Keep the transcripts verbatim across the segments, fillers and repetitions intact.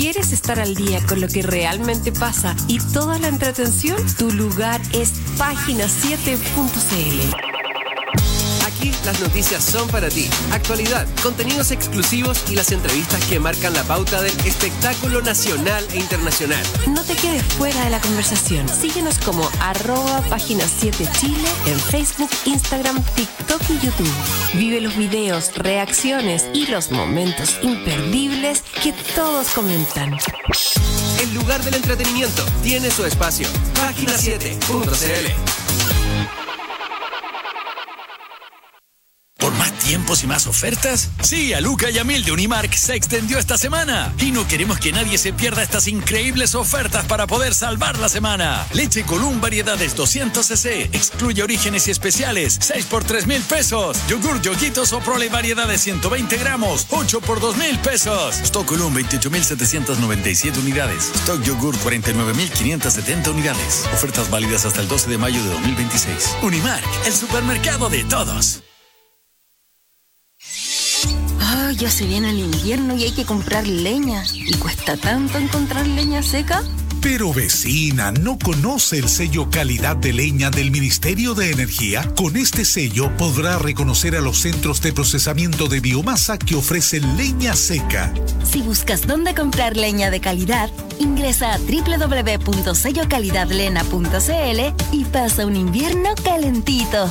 ¿Quieres estar al día con lo que realmente pasa y toda la entretención? Tu lugar es página siete punto c l. Aquí las noticias son para ti. Actualidad, contenidos exclusivos y las entrevistas que marcan la pauta del espectáculo nacional e internacional. No te quedes fuera de la conversación. Síguenos como arroba página siete Chile en Facebook, Instagram, TikTok y YouTube. Vive los videos, reacciones y los momentos imperdibles que todos comentan. El lugar del entretenimiento tiene su espacio. página siete punto c l. ¿Por más tiempos y más ofertas? Sí, a Luca y a Mil de Unimark se extendió esta semana. Y no queremos que nadie se pierda estas increíbles ofertas para poder salvar la semana. Leche Column variedades doscientos centilitros. Excluye orígenes y especiales. seis por tres mil pesos. Yogur Yoguitos o Prole variedades ciento veinte gramos. ocho por dos mil pesos. Stock Column veintiocho mil setecientos noventa y siete unidades. Stock Yogur cuarenta y nueve mil quinientos setenta unidades. Ofertas válidas hasta el doce de mayo de dos mil veintiséis. Unimark, el supermercado de todos. Oh, ya se viene el invierno y hay que comprar leña. ¿Y cuesta tanto encontrar leña seca? Pero vecina, ¿no conoce el sello calidad de leña del Ministerio de Energía? Con este sello podrá reconocer a los centros de procesamiento de biomasa que ofrecen leña seca. Si buscas dónde comprar leña de calidad, ingresa a doble u doble u doble u punto sello calidad lena punto c l y pasa un invierno calentito.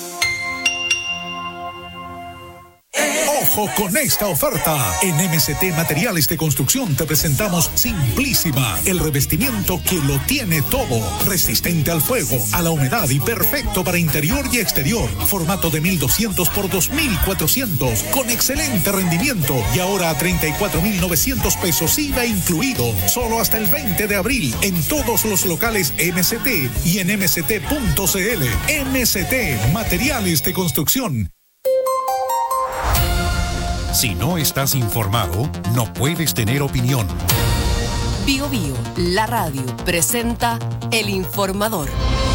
¡Ojo con esta oferta! En M C T Materiales de Construcción te presentamos Simplísima, el revestimiento que lo tiene todo. Resistente al fuego, a la humedad y perfecto para interior y exterior. Formato de mil doscientos por dos mil cuatrocientos, con excelente rendimiento. Y ahora a treinta y cuatro mil novecientos pesos I V A incluido. Solo hasta el veinte de abril en todos los locales M C T y en m c t punto c l. M C T Materiales de Construcción. Si no estás informado, no puedes tener opinión. Bio Bio, la radio, presenta El Informador.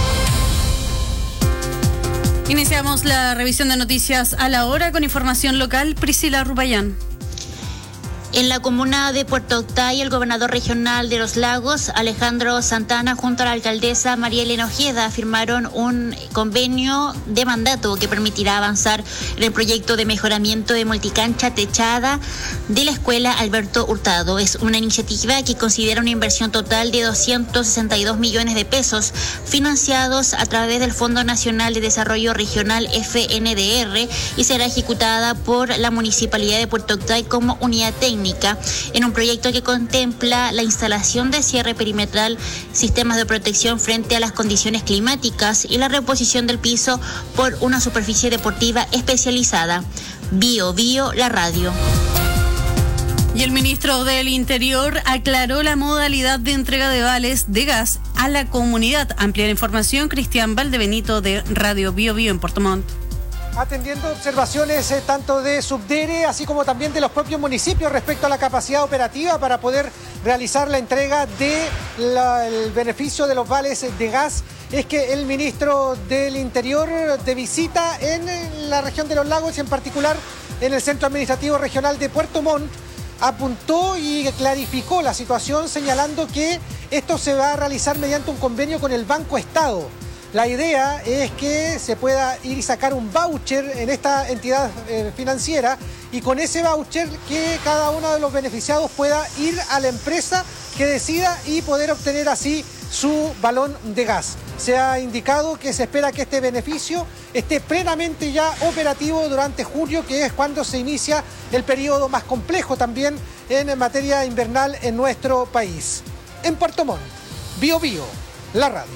Iniciamos la revisión de noticias a la hora con información local. Priscila Rupayán. En la comuna de Puerto Octay, el gobernador regional de Los Lagos, Alejandro Santana, junto a la alcaldesa María Elena Ojeda, firmaron un convenio de mandato que permitirá avanzar en el proyecto de mejoramiento de multicancha techada de la escuela Alberto Hurtado. Es una iniciativa que considera una inversión total de doscientos sesenta y dos millones de pesos, financiados a través del Fondo Nacional de Desarrollo Regional F N D R, y será ejecutada por la Municipalidad de Puerto Octay como unidad técnica, en un proyecto que contempla la instalación de cierre perimetral, sistemas de protección frente a las condiciones climáticas y la reposición del piso por una superficie deportiva especializada. Bio Bio, la radio. Y el ministro del Interior aclaró la modalidad de entrega de vales de gas a la comunidad. Amplia la información, Cristian Valdebenito de Radio Bio Bio en Puerto Montt. Atendiendo observaciones eh, tanto de Subdere, así como también de los propios municipios respecto a la capacidad operativa para poder realizar la entrega del beneficio de los vales de gas, es que el ministro del Interior, de visita en la región de Los Lagos y en particular en el Centro Administrativo Regional de Puerto Montt, apuntó y clarificó la situación, señalando que esto se va a realizar mediante un convenio con el Banco Estado. La idea es que se pueda ir y sacar un voucher en esta entidad eh, financiera, y con ese voucher que cada uno de los beneficiados pueda ir a la empresa que decida y poder obtener así su balón de gas. Se ha indicado que se espera que este beneficio esté plenamente ya operativo durante julio, que es cuando se inicia el periodo más complejo también en materia invernal en nuestro país. En Puerto Montt, Bio Bio, la radio.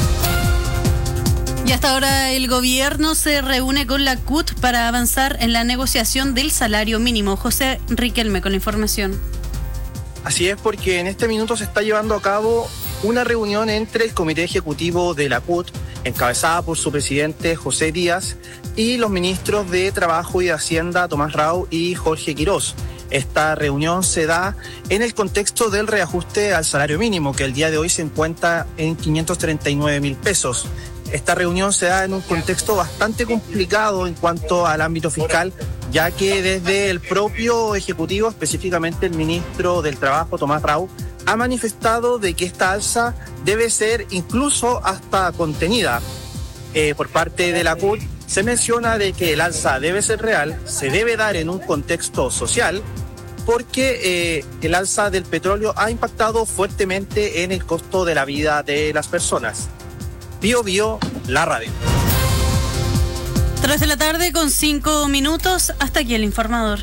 Y hasta ahora el gobierno se reúne con la C U T para avanzar en la negociación del salario mínimo. José Riquelme con la información. Así es, porque en este minuto se está llevando a cabo una reunión entre el Comité Ejecutivo de la C U T, encabezada por su presidente José Díaz, y los ministros de Trabajo y de Hacienda, Tomás Rau y Jorge Quirós. Esta reunión se da en el contexto del reajuste al salario mínimo, que el día de hoy se encuentra en quinientos treinta y nueve mil pesos. Esta reunión se da en un contexto bastante complicado en cuanto al ámbito fiscal, ya que desde el propio Ejecutivo, específicamente el ministro del Trabajo, Tomás Rau, ha manifestado de que esta alza debe ser incluso hasta contenida. Eh, por parte de la C U T se menciona de que el alza debe ser real, se debe dar en un contexto social, porque eh, el alza del petróleo ha impactado fuertemente en el costo de la vida de las personas. Bio Bio, la radio. Tres de la tarde con cinco minutos, hasta aquí el informador.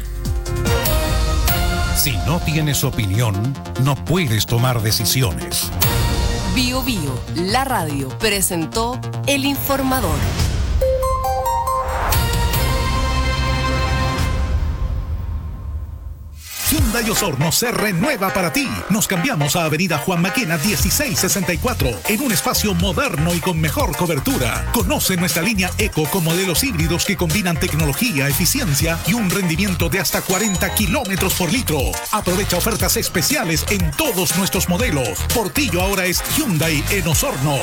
Si no tienes opinión, no puedes tomar decisiones. Bio Bio, la radio, presentó el informador. Hyundai Osorno se renueva para ti. Nos cambiamos a Avenida Juan Maquena dieciséis sesenta y cuatro en un espacio moderno y con mejor cobertura. Conoce nuestra línea Eco con modelos híbridos que combinan tecnología, eficiencia y un rendimiento de hasta cuarenta kilómetros por litro. Aprovecha ofertas especiales en todos nuestros modelos. Portillo ahora es Hyundai en Osorno.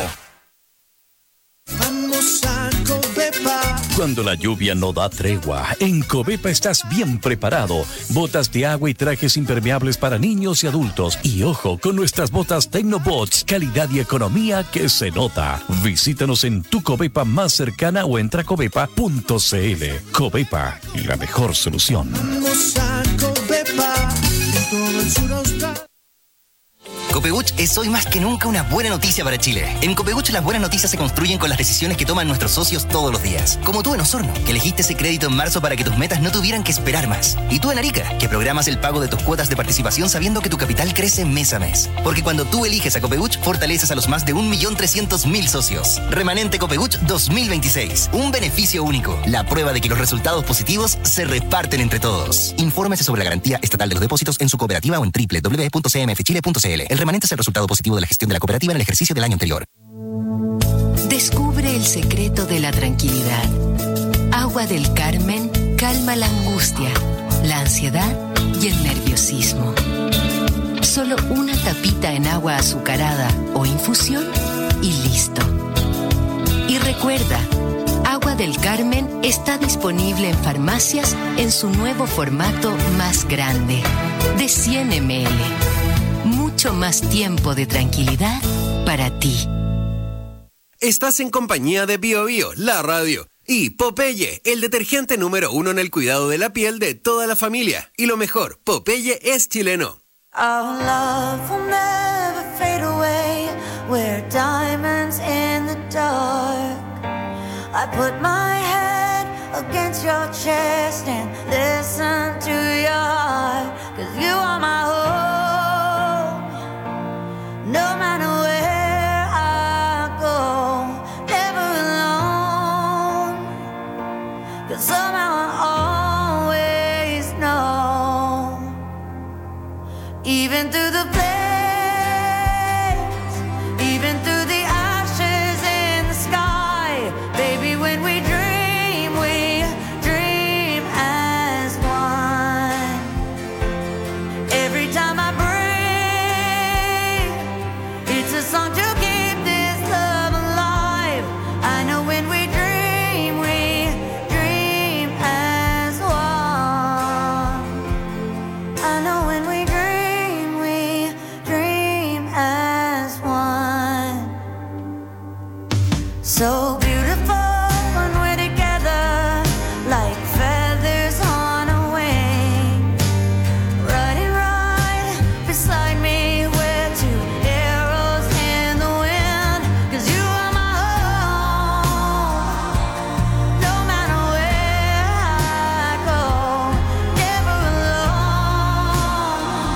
Vamos a Covepa. Cuando la lluvia no da tregua, en Covepa estás bien preparado. Botas de agua y trajes impermeables para niños y adultos. Y ojo, con nuestras botas Tecnobots, calidad y economía que se nota. Visítanos en tu Covepa más cercana o entra a covepa punto cl. Covepa, la mejor solución. Vamos a Covepa. En todo el sur austral. Copebuch es hoy más que nunca una buena noticia para Chile. En Copebuch las buenas noticias se construyen con las decisiones que toman nuestros socios todos los días. Como tú en Osorno, que elegiste ese crédito en marzo para que tus metas no tuvieran que esperar más. Y tú en Arica, que programas el pago de tus cuotas de participación sabiendo que tu capital crece mes a mes. Porque cuando tú eliges a Copebuch, fortaleces a los más de un millón trescientos mil socios. Remanente Copebuch dos mil veintiséis. Un beneficio único. La prueba de que los resultados positivos se reparten entre todos. Infórmese sobre la garantía estatal de los depósitos en su cooperativa o en doble u doble u doble u punto c m f chile punto c l. El remanente es el resultado positivo de la gestión de la cooperativa en el ejercicio del año anterior. Descubre el secreto de la tranquilidad. Agua del Carmen calma la angustia, la ansiedad y el nerviosismo. Solo una tapita en agua azucarada o infusión y listo. Y recuerda, Agua del Carmen está disponible en farmacias en su nuevo formato más grande, de cien mililitros. Mucho más tiempo de tranquilidad para ti. Estás en compañía de Bio Bio, la radio, y Popeye, el detergente número uno en el cuidado de la piel de toda la familia. Y lo mejor, Popeye es chileno. Our love will never fade away. We're diamonds in the dark. I put my head against your chest and listen to your heart. 'Cause you are my home. No matter where I go, never alone. 'Cause somehow I always know. Even through the flames, even through the ashes in the sky, baby, when we dream, we dream as one. Every time I breathe, it's a song to keep this love alive. I know when we dream, we dream as one. I know when we dream, we dream as one. So beautiful when we're together, like feathers on a wing. Riding right beside me, we're two arrows in the wind. 'Cause you are my home. No matter where I go, never alone.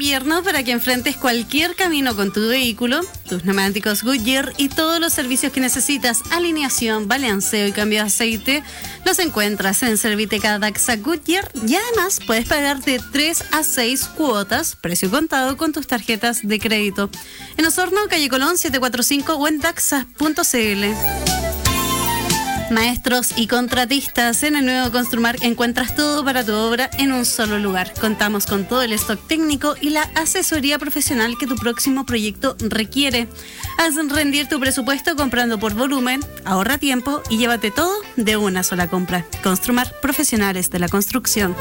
invierno para que enfrentes cualquier camino con tu vehículo. Tus neumáticos Goodyear y todos los servicios que necesitas, alineación, balanceo y cambio de aceite, los encuentras en Serviteca Daxa Goodyear y además puedes pagar de tres a seis cuotas, precio contado con tus tarjetas de crédito. En Osorno, calle Colón setecientos cuarenta y cinco o en daxa punto c l. Maestros y contratistas, en el nuevo Construmar encuentras todo para tu obra en un solo lugar. Contamos con todo el stock técnico y la asesoría profesional que tu próximo proyecto requiere. Haz rendir tu presupuesto comprando por volumen, ahorra tiempo y llévate todo de una sola compra. Construmar, profesionales de la construcción.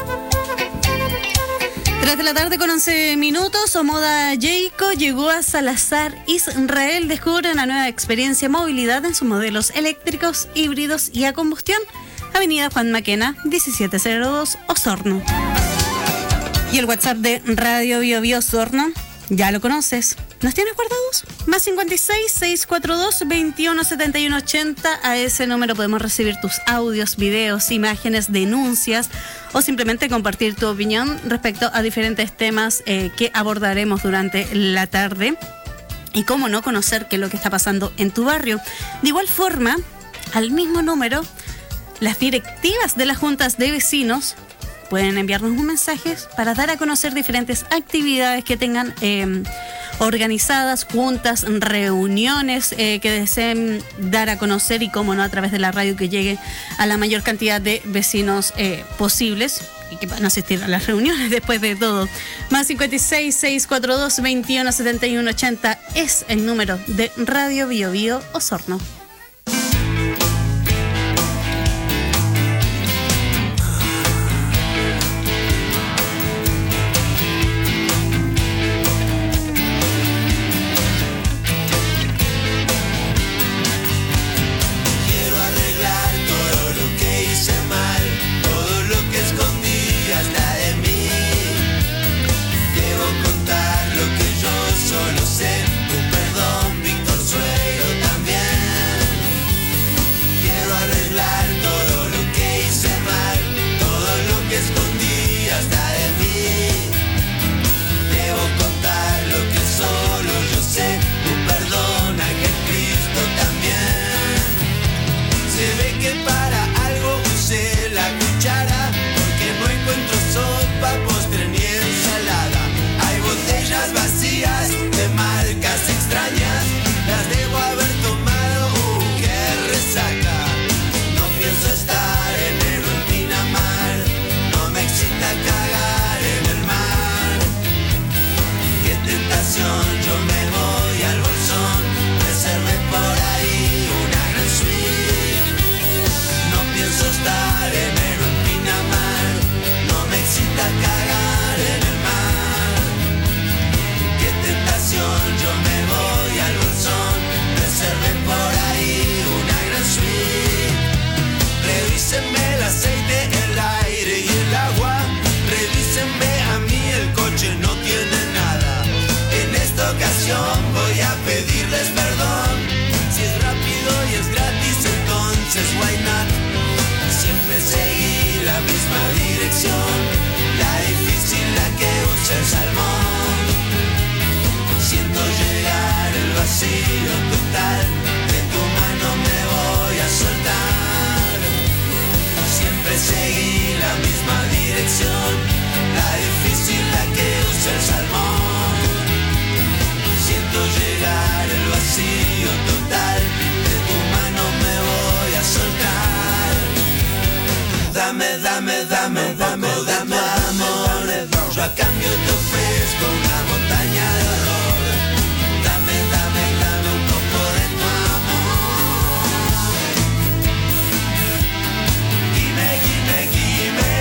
tres de la tarde con once minutos, Omoda Jayco llegó a Salazar, Israel. Descubre una nueva experiencia movilidad en sus modelos eléctricos, híbridos y a combustión. Avenida Juan Maquena, diecisiete cero dos, Osorno. Y el WhatsApp de Radio Bio Bio Osorno, ya lo conoces. ¿Nos tienes guardados? Más cincuenta y seis, seiscientos cuarenta y dos, veintiuno setenta y uno ochenta. A ese número podemos recibir tus audios, videos, imágenes, denuncias o simplemente compartir tu opinión respecto a diferentes temas eh, que abordaremos durante la tarde. Y cómo no conocer qué es lo que está pasando en tu barrio. De igual forma, al mismo número, las directivas de las juntas de vecinos pueden enviarnos un mensaje para dar a conocer diferentes actividades que tengan eh, organizadas, juntas, reuniones eh, que deseen dar a conocer y cómo no a través de la radio que llegue a la mayor cantidad de vecinos eh, posibles y que van a asistir a las reuniones después de todo. Más cincuenta y seis, seiscientos cuarenta y dos, veintiuno setenta y uno ochenta es el número de Radio Bio Bio Osorno. Voy a pedirles perdón. Si es rápido y es gratis, entonces why not? Siempre seguí la misma dirección, la difícil, la que usa el salmón. Siento llegar el vacío total, de tu mano me voy a soltar. Siempre seguí la misma dirección, la difícil, la que usa el salmón. Siento llegar el vacío total, de tu mano me voy a soltar. Dame, dame, dame, dame, dame amor. Yo a cambio te ofrezco una montaña de horror. Dame, dame, dame un poco de tu amor. Dime, dime, dime.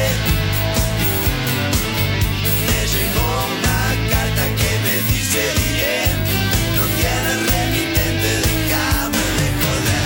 Me llegó una carta que me dice bien. No tienes remitente, déjame de joder.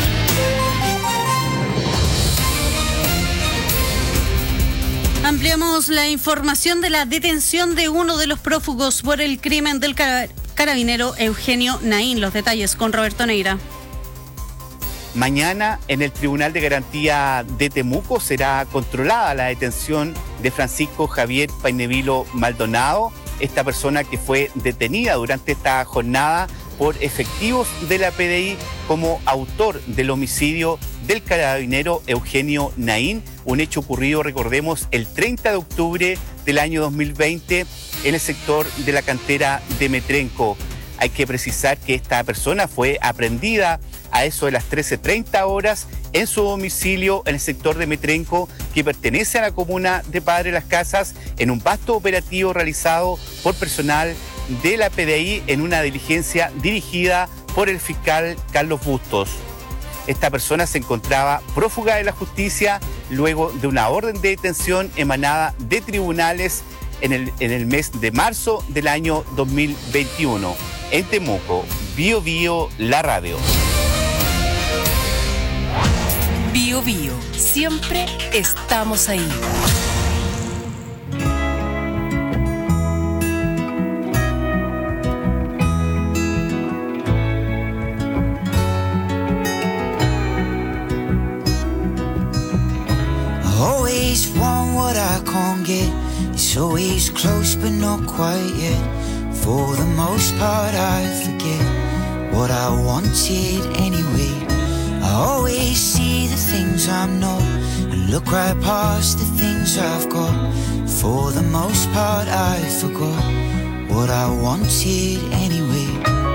Ampliamos la información de la detención de uno de los prófugos por el crimen del cara- carabinero Eugenio Naín. Los detalles con Roberto Neira. Mañana en el Tribunal de Garantía de Temuco será controlada la detención de Francisco Javier Painevilo Maldonado, esta persona que fue detenida durante esta jornada por efectivos de la P D I como autor del homicidio del carabinero Eugenio Naín, un hecho ocurrido, recordemos, el treinta de octubre del año dos mil veinte en el sector de la cantera de Metrenco. Hay que precisar que esta persona fue aprehendida a eso de las trece treinta horas en su domicilio en el sector de Metrenco, que pertenece a la comuna de Padre Las Casas, en un vasto operativo realizado por personal de la P D I en una diligencia dirigida por el fiscal Carlos Bustos. Esta persona se encontraba prófuga de la justicia luego de una orden de detención emanada de tribunales en el, en el mes de marzo del año dos mil veintiuno. En Temuco, Bio Bio, la radio. Bio Bio, siempre estamos ahí. Always want what I can't get. It's always close but not quite yet. For the most part I forget what I wanted anyway. I always see the things I'm not and look right past the things I've got. For the most part I forgot what I wanted anyway.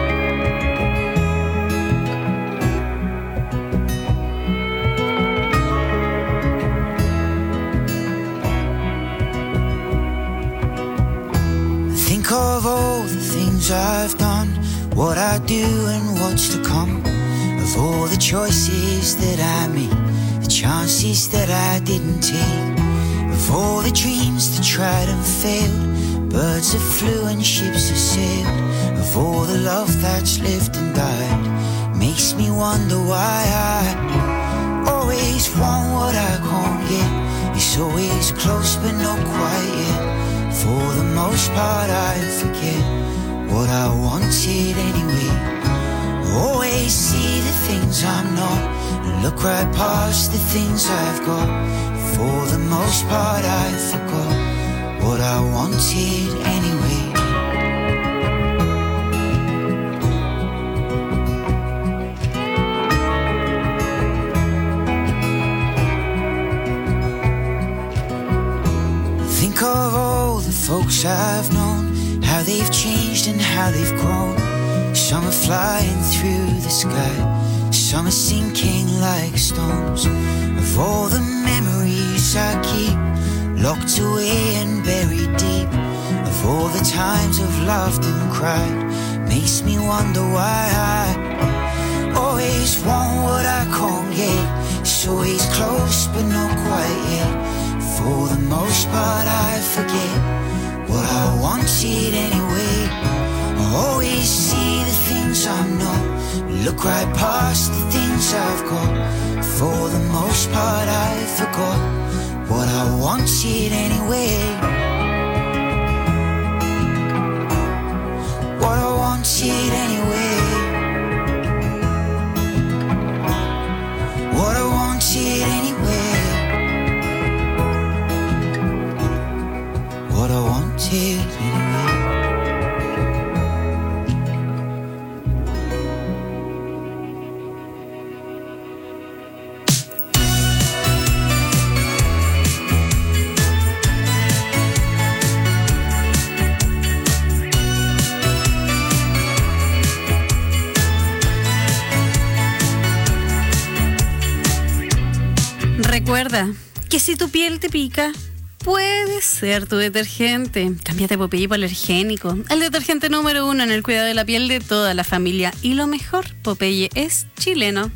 Think of all the things I've done, what I do and what's to come. Of all the choices that I made, the chances that I didn't take. Of all the dreams that tried and failed, birds that flew and ships that sailed. Of all the love that's lived and died, makes me wonder why I always want what I can't get. It's always close but not quite yet. For the most part I forget what I wanted anyway. Always see the things I'm not and look right past the things I've got. For the most part I forgot what I wanted anyway. Think of all the folks I've known, how they've changed and how they've grown. Some are flying through the sky, some are sinking like stones. Of all the memories I keep, locked away and buried deep. Of all the times I've laughed and cried, makes me wonder why I always want what I can't get. It's always close but not quite yet. For the most part I forget what I wanted anyway. I always see the things I'm not, look right past the things I've got. For the most part I forgot what I wanted anyway. What I wanted anyway. What I wanted anyway. What I wanted anyway. Recuerda que si tu piel te pica, puede ser tu detergente. Cámbiate Popeye hipoalergénico, el detergente número uno en el cuidado de la piel de toda la familia. Y lo mejor, Popeye es chileno.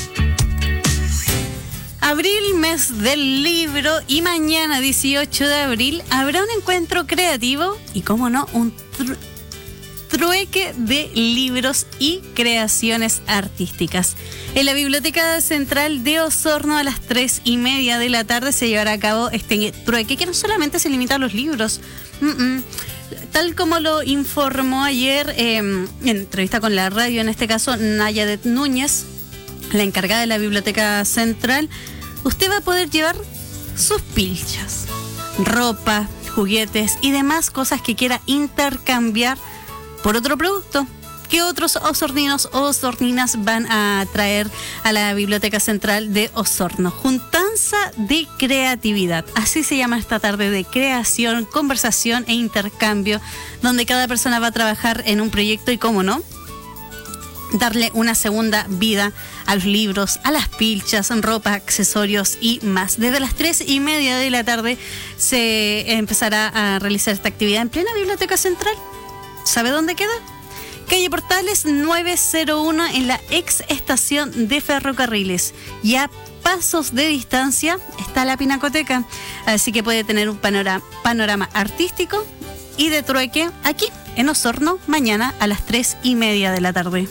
Abril, mes del libro, y mañana, dieciocho de abril, habrá un encuentro creativo y, cómo no, un tru- trueque de libros y creaciones artísticas. En la Biblioteca Central de Osorno, a las tres y media de la tarde, se llevará a cabo este trueque, que no solamente se limita a los libros. Mm-mm. Tal como lo informó ayer eh, en entrevista con la radio, en este caso Nayadet Núñez, la encargada de la Biblioteca Central, usted va a poder llevar sus pilchas, ropa, juguetes y demás cosas que quiera intercambiar por otro producto. ¿Qué otros osorninos o osorninas van a traer a la Biblioteca Central de Osorno? Juntanza de creatividad. Así se llama esta tarde de creación, conversación e intercambio, donde cada persona va a trabajar en un proyecto y, cómo no, darle una segunda vida a los libros, a las pilchas, ropa, accesorios y más. Desde las tres y media de la tarde se empezará a realizar esta actividad en plena Biblioteca Central. ¿Sabe dónde queda? Calle Portales nueve cero uno en la ex estación de ferrocarriles. Y a pasos de distancia está la Pinacoteca, así que puede tener un panorama, panorama artístico y de trueque aquí en Osorno mañana a las tres y media de la tarde.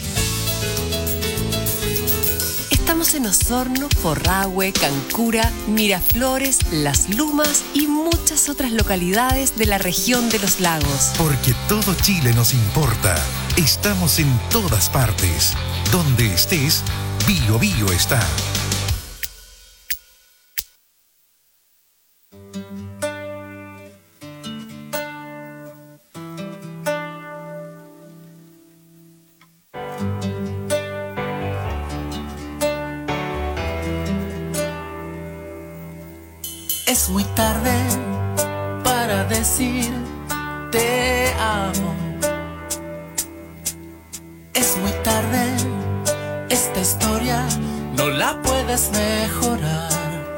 Estamos en Osorno, Forrahue, Cancura, Miraflores, Las Lumas y muchas otras localidades de la región de los lagos. Porque todo Chile nos importa. Estamos en todas partes. Donde estés, Bio Bio está. Es muy tarde para decir te amo. Es muy tarde, esta historia no la puedes mejorar.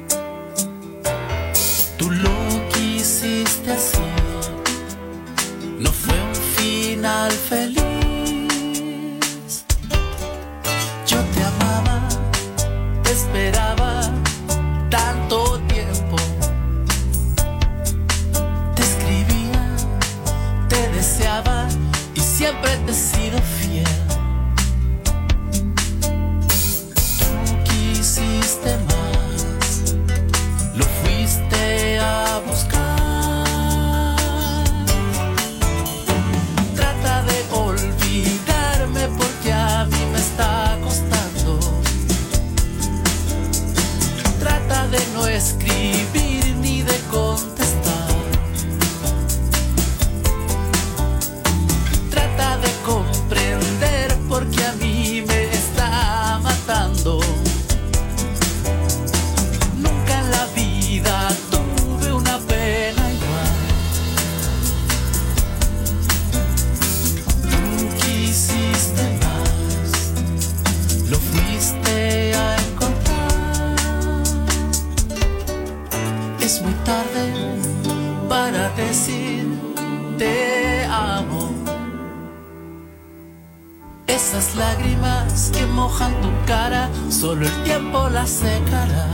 Tú lo quisiste así, no fue un final feliz. Yo te amaba, te esperaba tanto tiempo. Te escribía, te deseaba y siempre te he sido fiel. Tú quisiste más, lo fuiste a buscar. Trata de olvidarme porque a mí me está costando. Trata de no escribir ni de contestar. Trata de comprender porque a mí me está matando. Nunca en la vida tuve una pena igual. Tú quisiste más, lo fuiste a encontrar. Es muy tarde para decir te amo. Esas lágrimas que mojan tu cara, solo el tiempo las secará.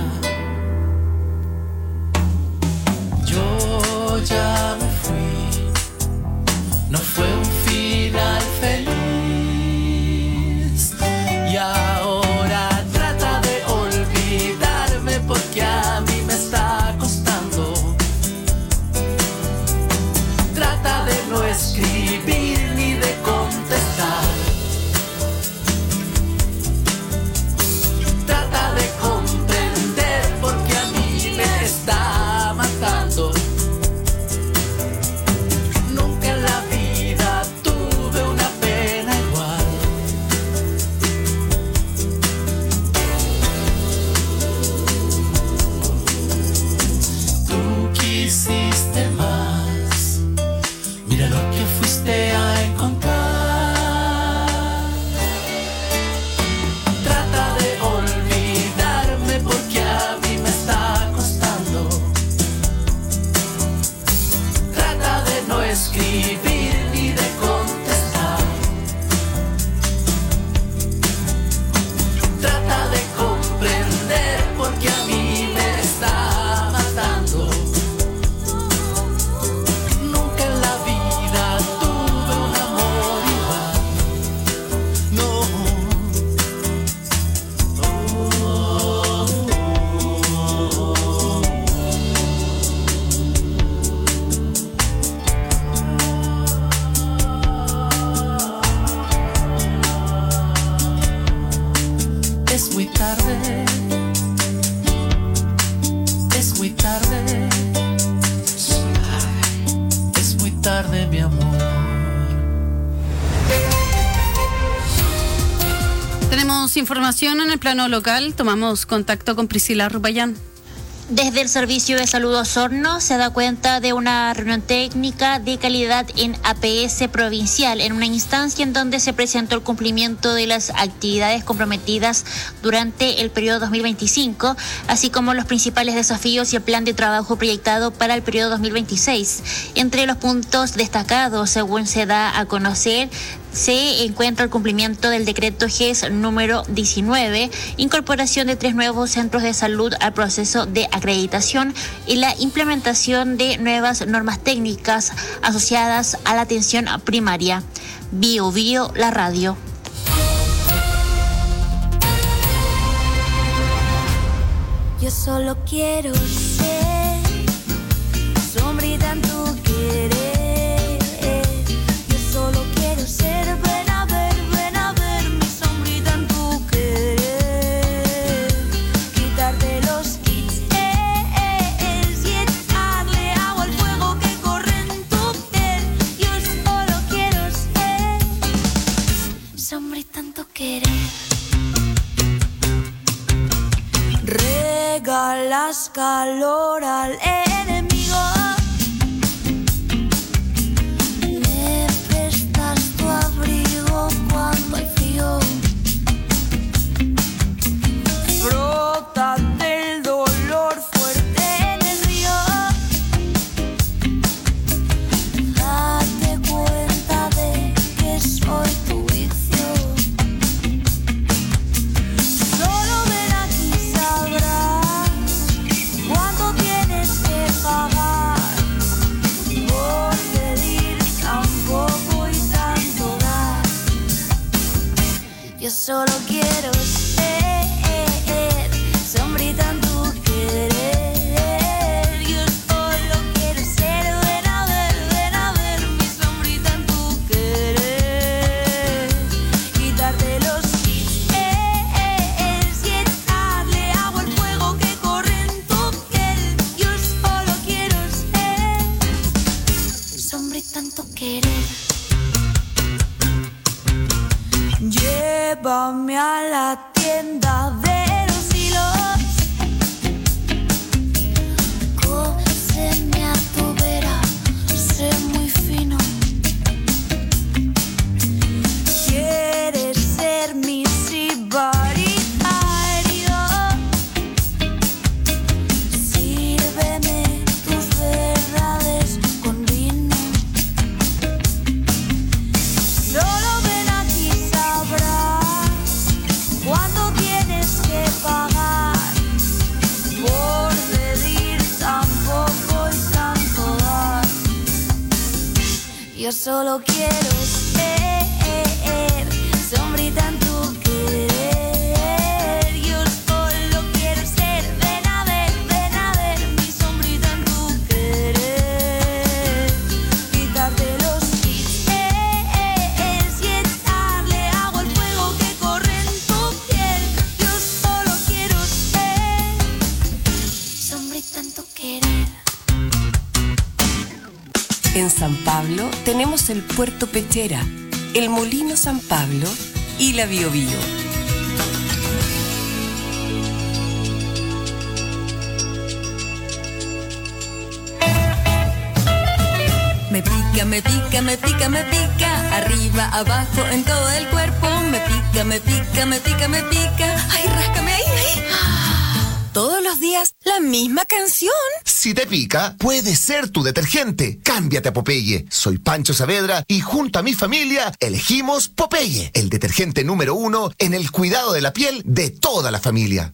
Yo ya me fui, no fue un final feliz. Y ahora trata de olvidarme porque a mí me está costando. Trata de no escribir ni de contestar. Trata de comprender porque a mí me está matando. Nunca en la vida tuve una pena igual. Tú quisiste más, mira lo que fuiste a encontrar. Trata de olvidarme porque a mí me está costando. Trata de no escribir ni de contestar. Trata de comprender porque a mí me está matando. Nunca en la vida tuve un amor igual. No. Es muy tarde. Es muy tarde. Tenemos información en el plano local. Tomamos contacto con Priscila Rupayán. Desde el Servicio de Salud Osorno se da cuenta de una reunión técnica de calidad en A P S provincial, en una instancia en donde se presentó el cumplimiento de las actividades comprometidas durante el periodo dos mil veinticinco, así como los principales desafíos y el plan de trabajo proyectado para el periodo dos mil veintiséis. Entre los puntos destacados, según se da a conocer, se encuentra el cumplimiento del decreto G E S número diecinueve, incorporación de tres nuevos centros de salud al proceso de acreditación y la implementación de nuevas normas técnicas asociadas a la atención primaria. Bio Bio, la radio. Yo solo quiero ser sombrita en tu querer. Yo solo quiero ser, ven a ver, ven a ver mi sombrita en tu querer. Quitarte los kits y echarle agua al fuego que corre en tu piel. Yo solo quiero ser sombrita en tu querer. Regalas calor al enemigo, le prestas tu abrigo cuando hay frío. Frótate el dolor fuerte en el río. Date cuenta de que soy tu vicio. Solo ven aquí, sabrás cuánto tienes que pagar por pedir tan poco y tanto dar. Yo solo quiero ser sombrita en tu querer. Yo solo quiero ser, ven a ver, ven a ver mi sombrita en tu querer. Quitarte los kits y echarle agua al fuego que corre en tu piel. Yo solo quiero ser sombrita en tu querer. Llévame a la tienda de los hilos, cóseme a tu vera, sé muy fino. ¿Quieres ser mi sibarita herido? Sírveme tus verdades con vino. Solo ven aquí, sabrás cuánto tienes que pagar por pedir tan poco y tanto dar. Yo solo quiero ser sombrita en tu querer. Yo solo quiero ser, ven a ver, ven a ver mi sombrita en tu querer. Quitarte los kits y echarle agua al fuego que corre en tu piel. Yo solo quiero ser sombrita en tu querer. En San Pablo tenemos el Puerto Pechera, el Molino San Pablo y la Bio Bio. Me pica, me pica, me pica, me pica, arriba, abajo, en todo el cuerpo. Me pica, me pica, me pica, me pica. Ay, ráscame ahí, ahí. Todos los días la misma canción. Si te pica, puede ser tu detergente. Cámbiate a Popeye. Soy Pancho Saavedra y junto a mi familia elegimos Popeye, el detergente número uno en el cuidado de la piel de toda la familia.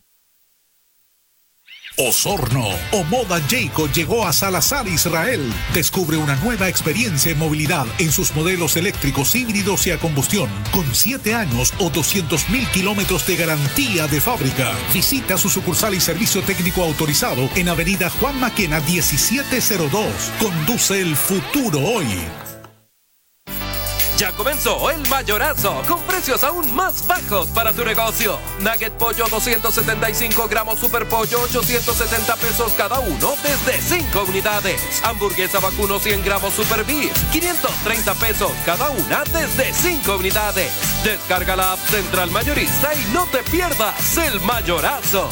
Osorno o Moda Jayco llegó a Salazar, Israel. Descubre una nueva experiencia en movilidad en sus modelos eléctricos, híbridos y a combustión, con siete años o doscientos mil kilómetros de garantía de fábrica. Visita su sucursal y servicio técnico autorizado en Avenida Juan Maquena diecisiete cero dos. Conduce el futuro hoy. Ya comenzó el mayorazo con precios aún más bajos para tu negocio. Nugget pollo doscientos setenta y cinco gramos super pollo ochocientos setenta pesos cada uno desde cinco unidades. Hamburguesa vacuno cien gramos super beef quinientos treinta pesos cada una desde cinco unidades. Descarga la app Central Mayorista y no te pierdas el mayorazo.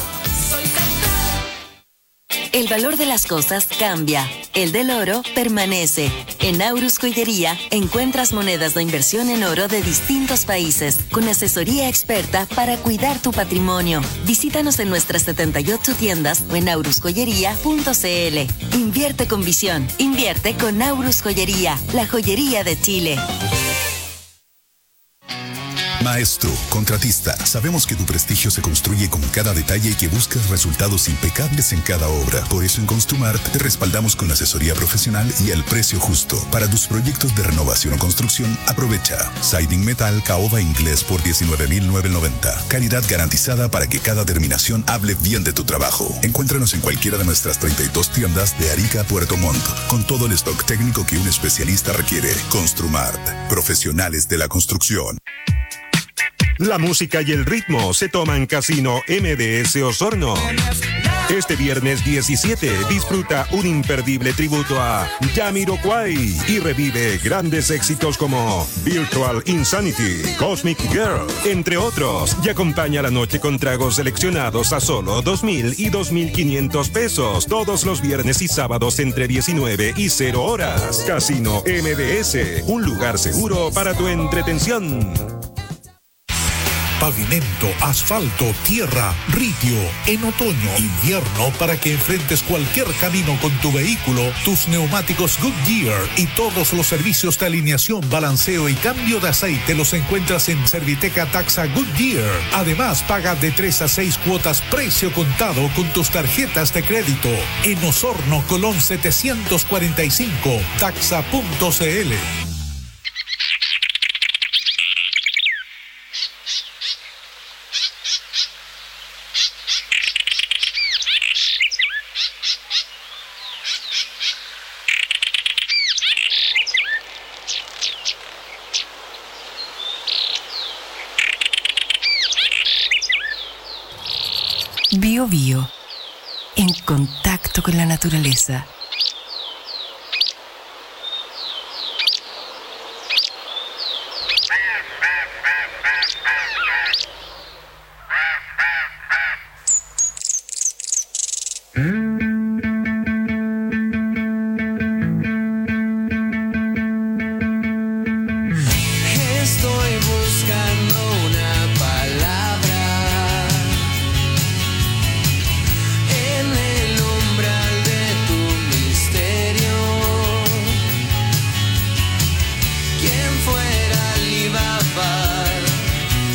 El valor de las cosas cambia. El del oro permanece. En Aurus Joyería encuentras monedas de inversión en oro de distintos países, con asesoría experta para cuidar tu patrimonio. Visítanos en nuestras setenta y ocho tiendas o en aurus joyería punto c l. Invierte con visión. Invierte con Aurus Joyería, la joyería de Chile. Maestro, contratista, sabemos que tu prestigio se construye con cada detalle y que buscas resultados impecables en cada obra. Por eso en Construmart te respaldamos con asesoría profesional y al precio justo. Para tus proyectos de renovación o construcción, aprovecha Siding Metal Caoba Inglés por diecinueve mil novecientos noventa. Calidad garantizada para que cada terminación hable bien de tu trabajo. Encuéntranos en cualquiera de nuestras treinta y dos tiendas de Arica a Puerto Montt, con todo el stock técnico que un especialista requiere. Construmart, profesionales de la construcción. La música y el ritmo se toman Casino M D S Osorno. Este viernes diecisiete disfruta un imperdible tributo a Jamiroquai y revive grandes éxitos como Virtual Insanity, Cosmic Girl, entre otros, y acompaña la noche con tragos seleccionados a solo dos mil y dos mil quinientos pesos todos los viernes y sábados entre diecinueve y cero horas. Casino M D S, un lugar seguro para tu entretención. Pavimento, asfalto, tierra, ritio. En otoño, invierno, para que enfrentes cualquier camino con tu vehículo, tus neumáticos Goodyear y todos los servicios de alineación, balanceo y cambio de aceite los encuentras en Serviteca Taxa Goodyear. Además, paga de tres a seis cuotas precio contado con tus tarjetas de crédito. En Osorno, Colón setecientos cuarenta y cinco, taxa punto c l. Bio Bio, en contacto con la naturaleza. Estoy buscando una palabra en el umbral de tu misterio. Quien fuera Alibaba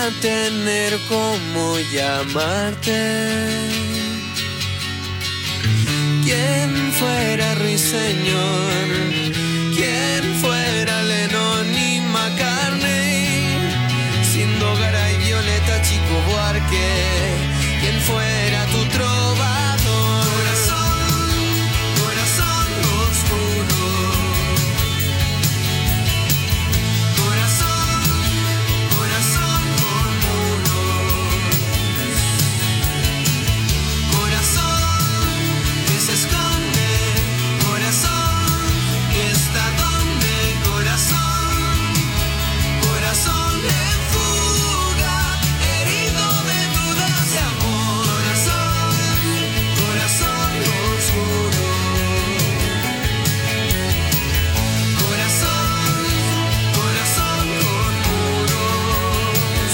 a tener cómo llamarte. ¿Quién fuera Ruiseñor? ¿Quién fuera Lennon y McCartney? Siendo Garay, Violeta, Chico Buarque. ¿Quién fuera tu trovador? Corazón, corazón oscuro. Corazón, corazón con muros. Corazón que se esconde. Corazón que está donde. Corazón, corazón en fuga, herido de dudas de amor. Corazón, corazón oscuro. Corazón, corazón con muros.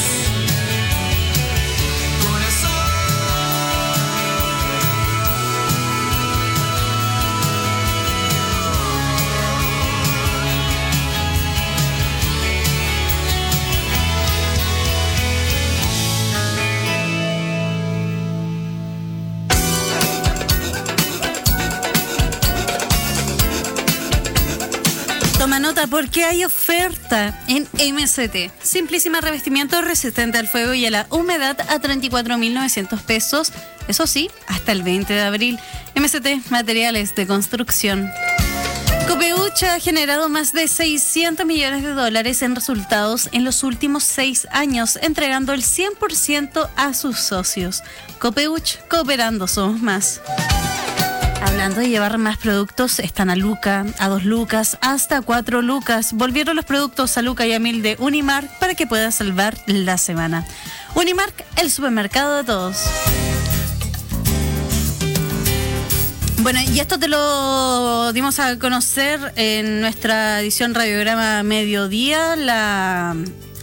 Toma nota porque hay oferta en M S T. Simplísima revestimiento resistente al fuego y a la humedad a treinta y cuatro mil novecientos pesos. Eso sí, hasta el veinte de abril. M S T, materiales de construcción. Copeuch ha generado más de seiscientos millones de dólares en resultados en los últimos seis años, entregando el cien por ciento a sus socios. Copeuch, cooperando somos más. Hablando de llevar más productos, están a Luca, a dos lucas, hasta cuatro lucas. Volvieron los productos a Luca y a Mil de Unimark para que puedas salvar la semana. Unimark, el supermercado de todos. Bueno, y esto te lo dimos a conocer en nuestra edición Radiograma Mediodía, la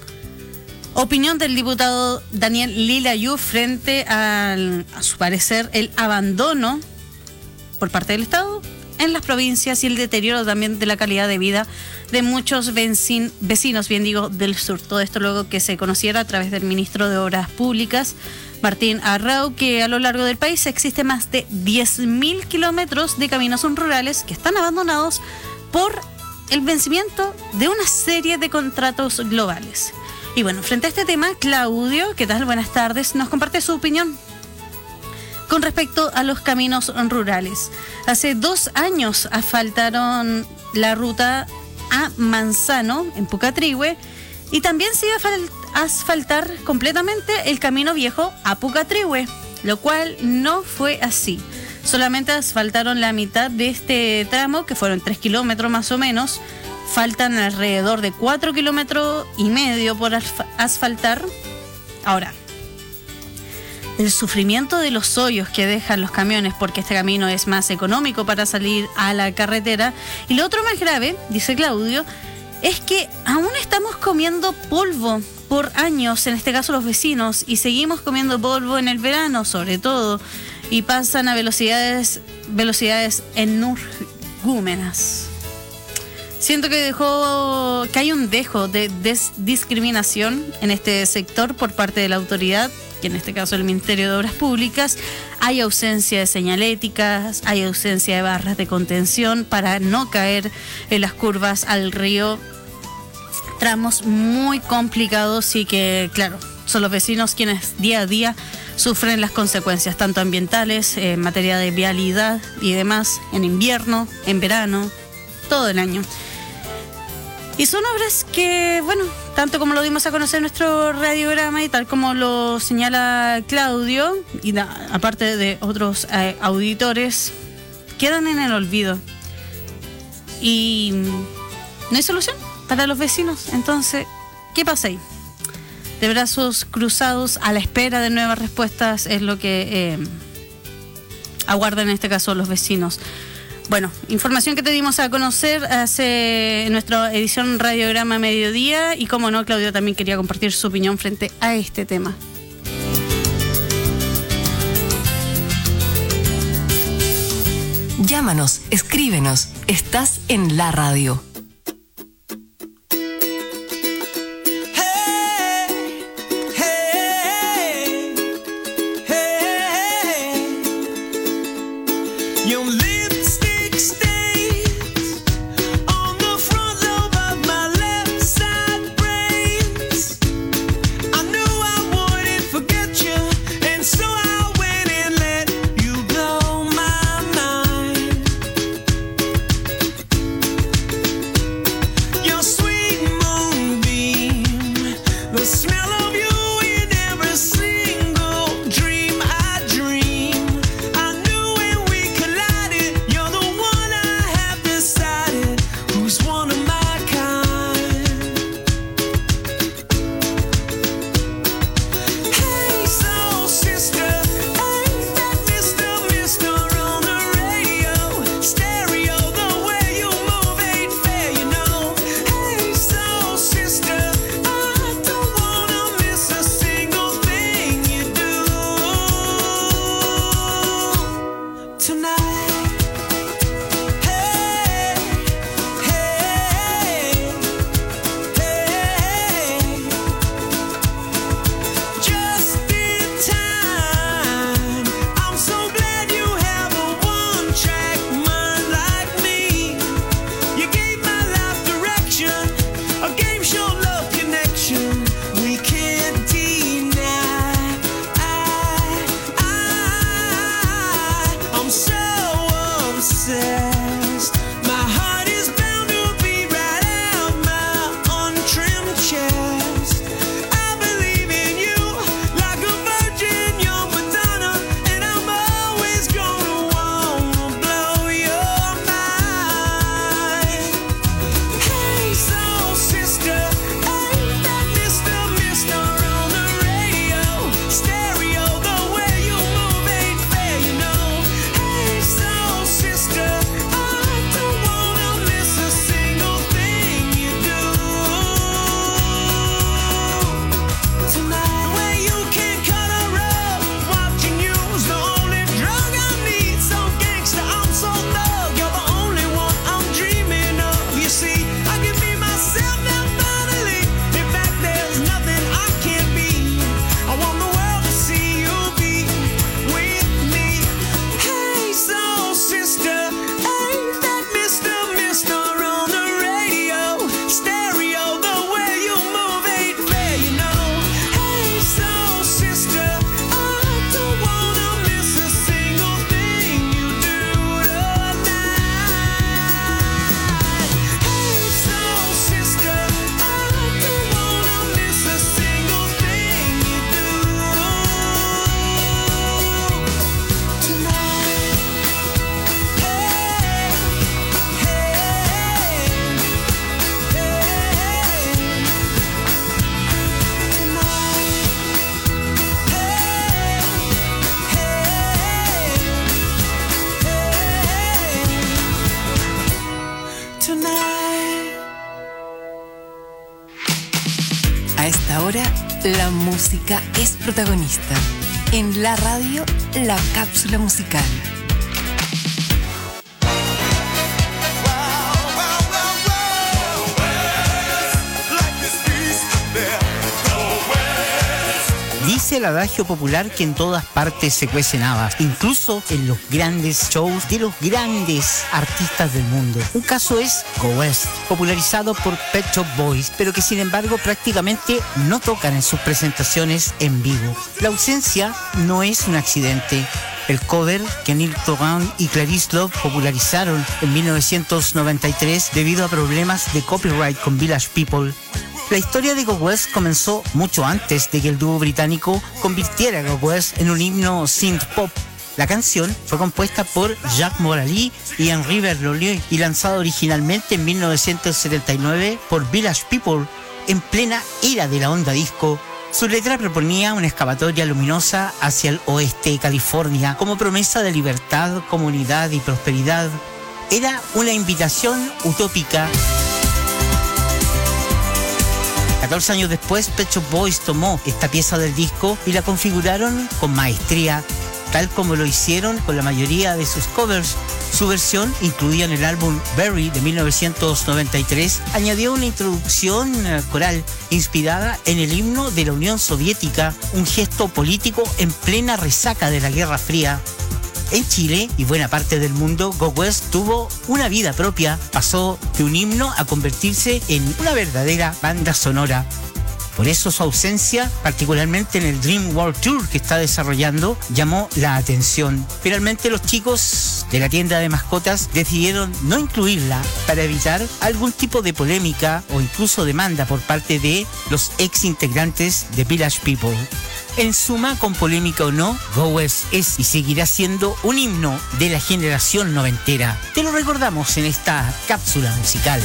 opinión del diputado Daniel Lilayú frente al, a su parecer, el abandono por parte del Estado en las provincias y el deterioro también de la calidad de vida de muchos vecin, vecinos, bien digo, del sur. Todo esto luego que se conociera a través del ministro de Obras Públicas, Martín Arrau, que a lo largo del país existe más de diez mil kilómetros de caminos rurales que están abandonados por el vencimiento de una serie de contratos globales. Y bueno, frente a este tema, Claudio, ¿qué tal? Buenas tardes, nos comparte su opinión con respecto a los caminos rurales. Hace dos años asfaltaron la ruta a Manzano, en Pucatrihue, y también se iba a asfaltar completamente el camino viejo a Pucatrihue, lo cual no fue así. Solamente asfaltaron la mitad de este tramo, que fueron tres kilómetros más o menos. Faltan alrededor de cuatro kilómetros y medio por asfaltar. Ahora, el sufrimiento de los hoyos que dejan los camiones, porque este camino es más económico para salir a la carretera. Y lo otro más grave, dice Claudio, es que aún estamos comiendo polvo por años, en este caso los vecinos, y seguimos comiendo polvo en el verano sobre todo, y pasan a velocidades, velocidades energúmenas. Siento que dejó, que hay un dejo de des- discriminación en este sector por parte de la autoridad, que en este caso el Ministerio de Obras Públicas. Hay ausencia de señaléticas, hay ausencia de barras de contención para no caer en las curvas al río. Tramos muy complicados y que, claro, son los vecinos quienes día a día sufren las consecuencias, tanto ambientales, en materia de vialidad y demás, en invierno, en verano, todo el año. Y son obras que, bueno, tanto como lo dimos a conocer en nuestro radiograma y tal como lo señala Claudio, y da, aparte de otros eh, auditores, quedan en el olvido. Y no hay solución para los vecinos. Entonces, ¿qué pasa ahí? De brazos cruzados a la espera de nuevas respuestas es lo que eh, aguardan en este caso los vecinos. Bueno, información que te dimos a conocer hace en nuestra edición Radiograma Mediodía, y como no, Claudio también quería compartir su opinión frente a este tema. Llámanos, escríbenos, estás en la radio. Hey, A esta hora, la música es protagonista. En la radio, la cápsula musical. Dice el adagio popular que en todas partes se cuecen habas, incluso en los grandes shows de los grandes artistas del mundo. Un caso es Go West, popularizado por Pet Shop Boys, pero que sin embargo prácticamente no tocan en sus presentaciones en vivo. La ausencia no es un accidente. El cover que Neil Toghan y Clarice Love popularizaron en mil novecientos noventa y tres debido a problemas de copyright con Village People. La historia de Go West comenzó mucho antes de que el dúo británico convirtiera a Go West en un himno synth pop. La canción fue compuesta por Jacques Morali y Henri Berlolier y lanzada originalmente en mil novecientos setenta y nueve por Village People en plena era de la onda disco. Su letra proponía una escapatoria luminosa hacia el oeste de California como promesa de libertad, comunidad y prosperidad. Era una invitación utópica. catorce años después, Pet Shop Boys tomó esta pieza del disco y la configuraron con maestría, tal como lo hicieron con la mayoría de sus covers. Su versión, incluida en el álbum Berry de mil novecientos noventa y tres, añadió una introducción coral inspirada en el himno de la Unión Soviética, un gesto político en plena resaca de la Guerra Fría. En Chile y buena parte del mundo, Go West tuvo una vida propia, pasó de un himno a convertirse en una verdadera banda sonora. Por eso su ausencia, particularmente en el Dream World Tour que está desarrollando, llamó la atención. Finalmente los chicos de la tienda de mascotas decidieron no incluirla para evitar algún tipo de polémica o incluso demanda por parte de los ex integrantes de Village People. En suma, con polémica o no, Go West es y seguirá siendo un himno de la generación noventera. Te lo recordamos en esta cápsula musical.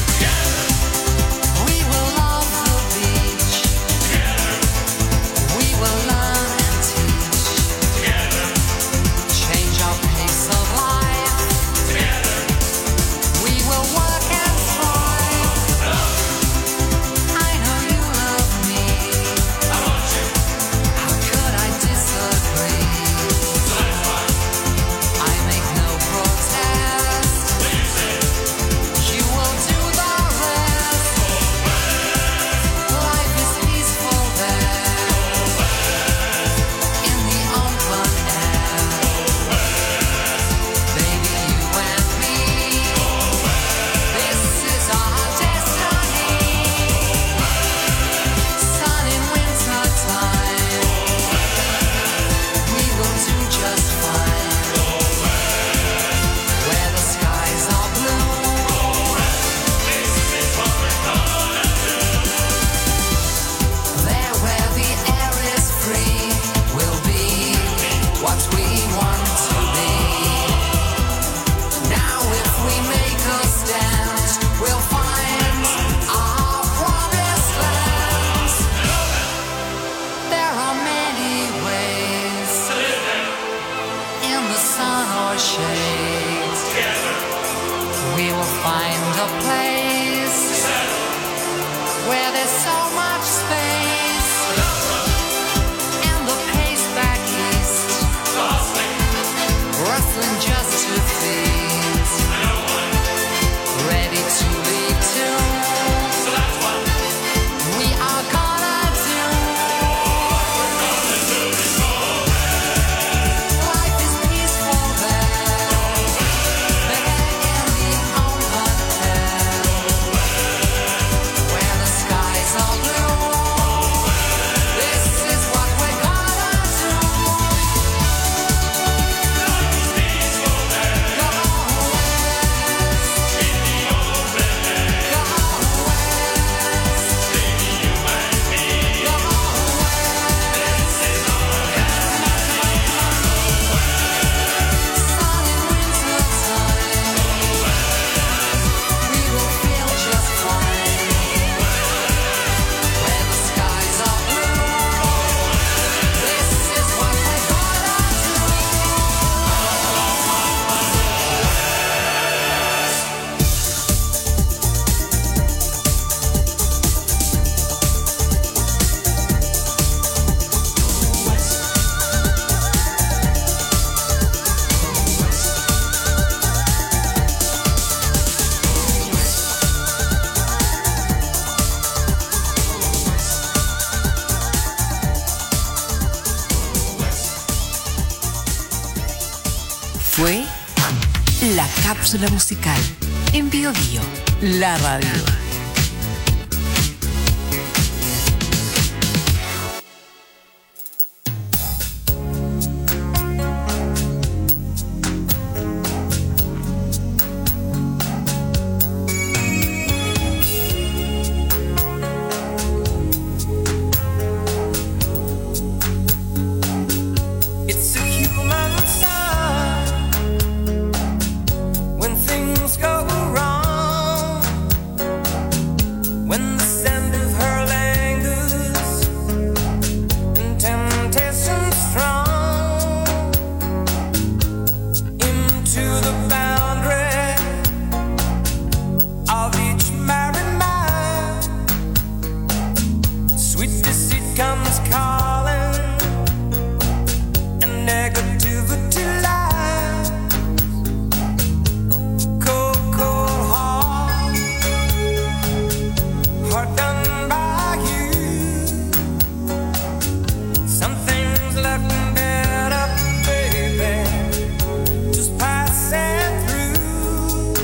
You will do the rest. cápsula musical en Bio Bio, la radio. It's a human sign when things go wrong, when the scent of her lingers and temptation strong into the boundary of each married man. Sweet deceit comes calling, negativity lies. Cold, cold heart, heart done by you. Some things left better, baby, just passing through.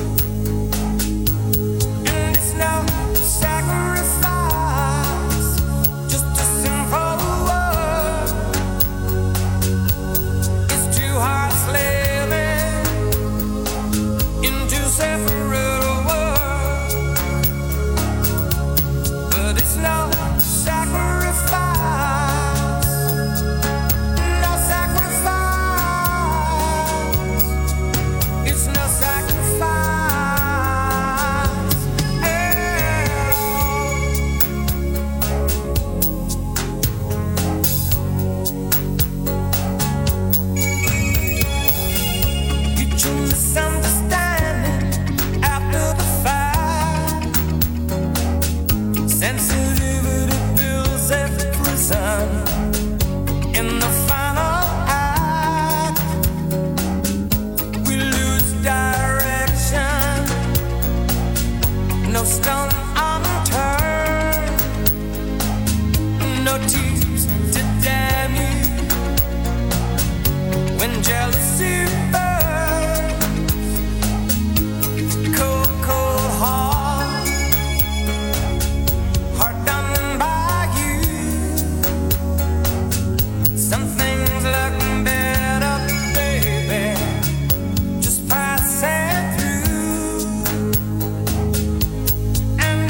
And it's no sacrifice, just a simple word. Hearts living into separate worlds, but it's no sacrifice, no sacrifice, it's no sacrifice at all. Misunderstanding after the fact, sensitivity builds a prison. In the final act, we lose direction, no stone unturned, no tears to damn you when jealousy burns. Cold, cold heart, heart done by you. Some things look better, baby, just passing through. And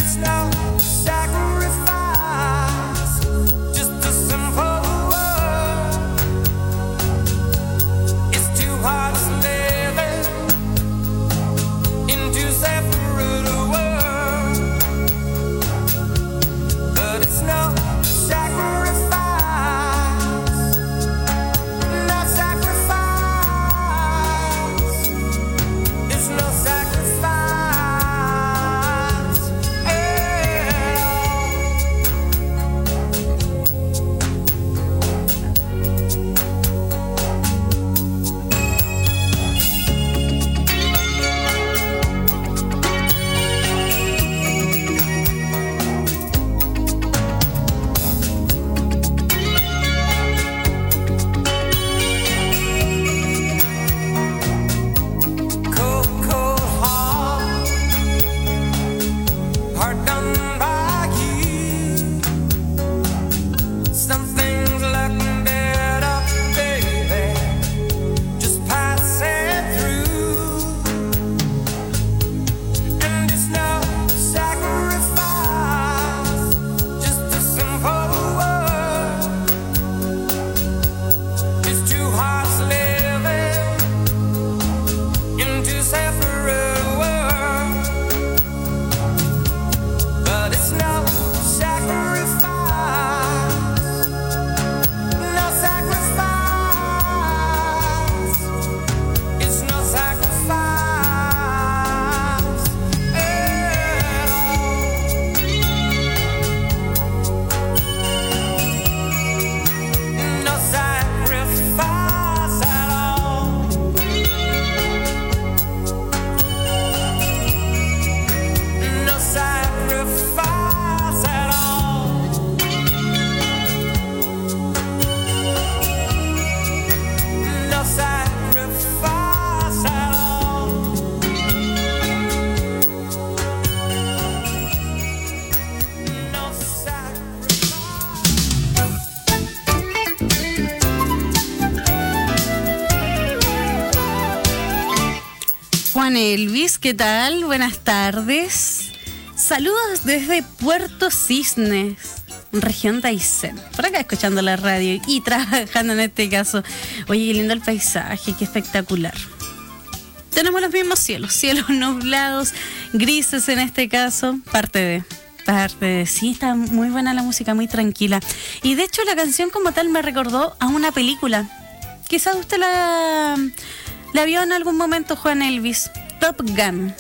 Elvis, ¿qué tal? Buenas tardes. Saludos desde Puerto Cisnes, región de Aysén. Por acá escuchando la radio y trabajando en este caso. Oye, qué lindo el paisaje, qué espectacular. Tenemos los mismos cielos, cielos nublados, grises en este caso, parte de... parte de... Sí, está muy buena la música, muy tranquila. Y de hecho la canción como tal me recordó a una película. Quizás usted la, la vio en algún momento, Juan Elvis. Top Gun.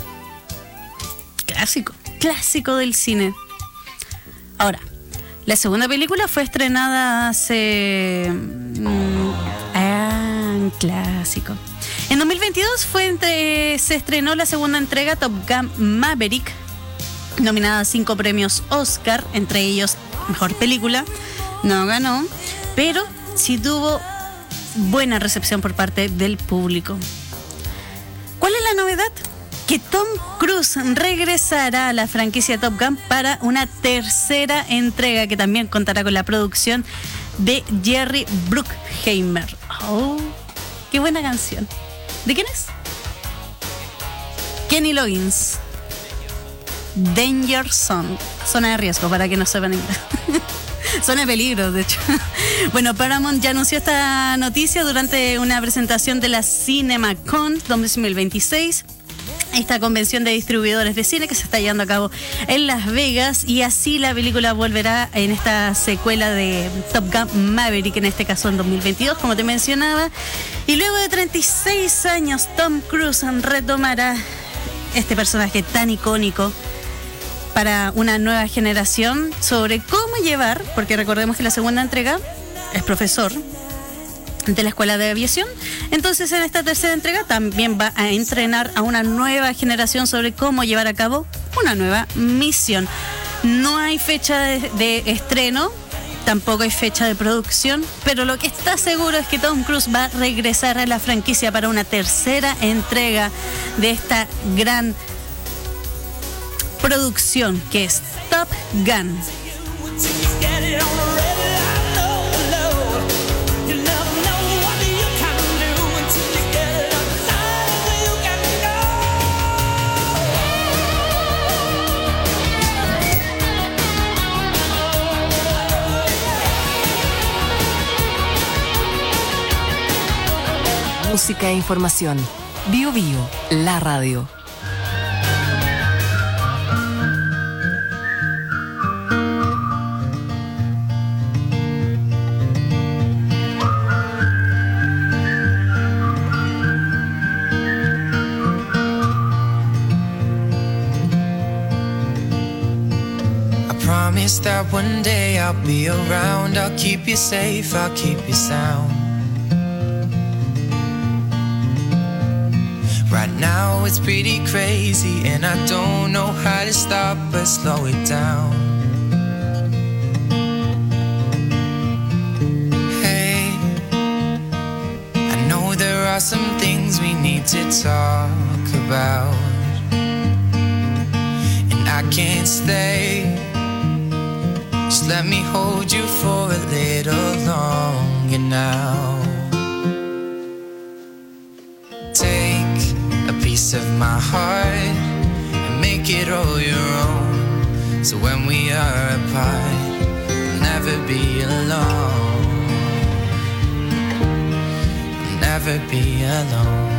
Clásico, clásico del cine. Ahora, la segunda película fue estrenada hace... Mm, ah, un clásico. En dos mil veintidós fue entre, se estrenó la segunda entrega, Top Gun Maverick, nominada a cinco premios Oscar, entre ellos Mejor Película. No ganó, pero sí tuvo buena recepción por parte del público. ¿Cuál es la novedad? Que Tom Cruise regresará a la franquicia Top Gun para una tercera entrega que también contará con la producción de Jerry Bruckheimer. Oh, qué buena canción. ¿De quién es? Kenny Loggins. Danger Zone. Zona de riesgo, para que no sepan inglés. Zona de peligro, de hecho. Bueno, Paramount ya anunció esta noticia durante una presentación de la CinemaCon dos mil veintiséis. Esta convención de distribuidores de cine que se está llevando a cabo en Las Vegas, y así la película volverá en esta secuela de Top Gun Maverick, en este caso en dos mil veintidós, como te mencionaba. Y luego de treinta y seis años, Tom Cruise retomará este personaje tan icónico para una nueva generación sobre cómo llevar, porque recordemos que la segunda entrega es profesor de la Escuela de Aviación. Entonces en esta tercera entrega también va a entrenar a una nueva generación sobre cómo llevar a cabo una nueva misión. No hay fecha de, de estreno, tampoco hay fecha de producción, pero lo que está seguro es que Tom Cruise va a regresar a la franquicia para una tercera entrega de esta gran producción que es Top Gun. Música e información. Bio Bio, la radio. Promise that one day I'll be around. I'll keep you safe, I'll keep you sound. Right now it's pretty crazy and I don't know how to stop but slow it down. Hey, I know there are some things we need to talk about, and I can't stay. Just let me hold you for a little longer now. Take a piece of my heart and make it all your own. So when we are apart, we'll never be alone. We'll never be alone.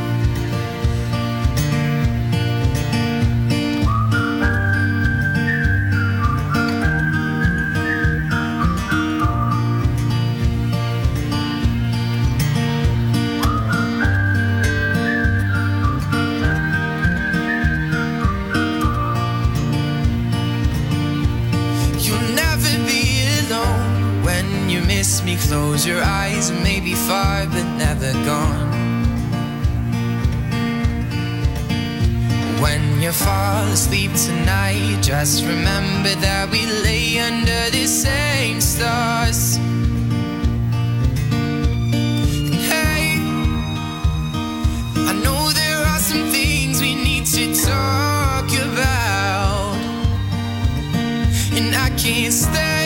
Me, close your eyes and maybe far but never gone. When you fall asleep tonight, just remember that we lay under the same stars. Hey, I know there are some things we need to talk about, and I can't stay.